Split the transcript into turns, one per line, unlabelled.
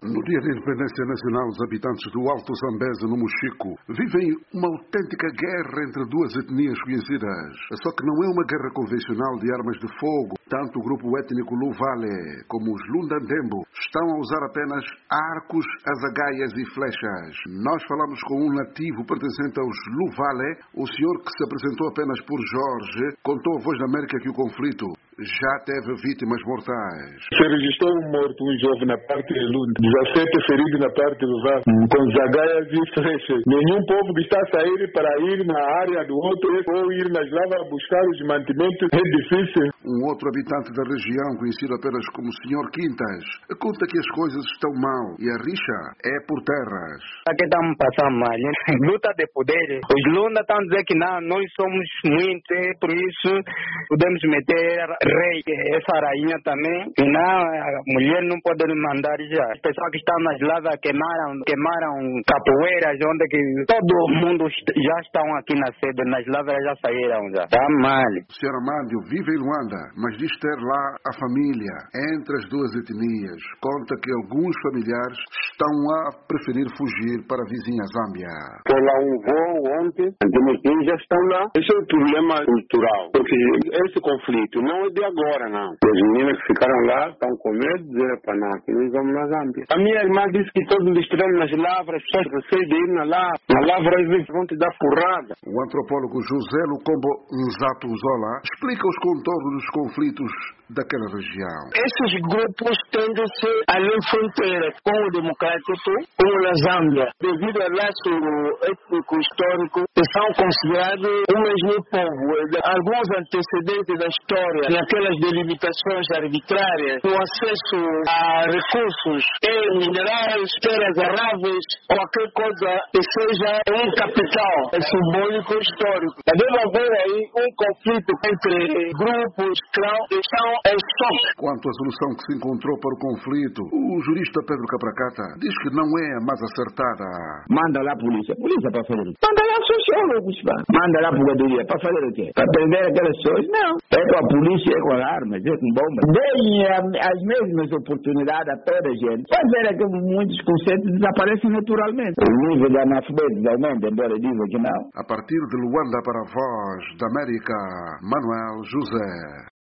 No dia da independência nacional, os habitantes do Alto Zambeze, no Mochico, vivem uma autêntica guerra entre duas etnias conhecidas. Só que não é uma guerra convencional de armas de fogo. Tanto o grupo étnico Luvale como os Lundandembo estão a usar apenas arcos, azagaias e flechas. Nós falamos com um nativo pertencente aos Luvale. O senhor, que se apresentou apenas por Jorge, contou à Voz da América que o conflito já teve vítimas mortais.
Se registrou um morto, um jovem na parte de Lunda, 17 feridos na parte do VAR, com zagaias e flechas. Nenhum povo que está a sair para ir na área do outro ou ir nas lavas buscar os mantimentos é difícil.
Um outro habitante da região, conhecido apenas como Sr. Quintas, conta que as coisas estão mal e a rixa é por terras.
Aqui estamos passando mal, luta de poder. Os Lunda estão a dizer que não, nós somos muitos, por isso podemos meter rei, essa rainha também, e não, a mulher não pode mandar já. As pessoas que estão nas lavas queimaram capoeiras, onde que todo mundo já estão aqui na sede, nas lavas já saíram já. Está mal.
O Sr. Amandio vive em Luanda, mas diz ter lá a família entre as duas etnias. Conta que alguns familiares estão a preferir fugir para a vizinha Zâmbia.
Foi lá um voo ontem, os já estão lá. Esse é um problema cultural, porque esse conflito não é de agora, não. As meninas que ficaram lá estão com medo de dizer para nós que nós vamos na Zâmbia. A minha irmã disse que todos estiveram nas lavras, só receiam de ir na lavra às vezes vão te dar porrada.
O antropólogo José Lucombo Nzato Zola explica os contornos dos conflitos daquela região.
Esses grupos tendem-se além fronteira com o democrático, como na Zâmbia, devido ao laço étnico histórico, são considerados o mesmo povo. Alguns antecedentes da história, naquelas delimitações arbitrárias, o acesso a recursos, minerais, terras aráveis, qualquer coisa que seja um capital simbólico histórico. Deve haver aí um conflito entre grupos, clãs, que estão em choque.
Quanto à solução que se encontrou para o conflito, o jurista Pedro Capracata diz que não é a mais acertada.
Manda lá a polícia para fazer o quê? Manda lá sociólogos, manda lá a poderia para fazer o quê? Para prender aquelas pessoas? Não. É com a polícia, é com armas, é com bombas. Deem as mesmas oportunidades a toda a gente. Pode ver que muitos conceitos desaparecem naturalmente. O nível de analfabetos aumenta, embora dizem que não.
A partir de Luanda para a Voz da América, Manuel José.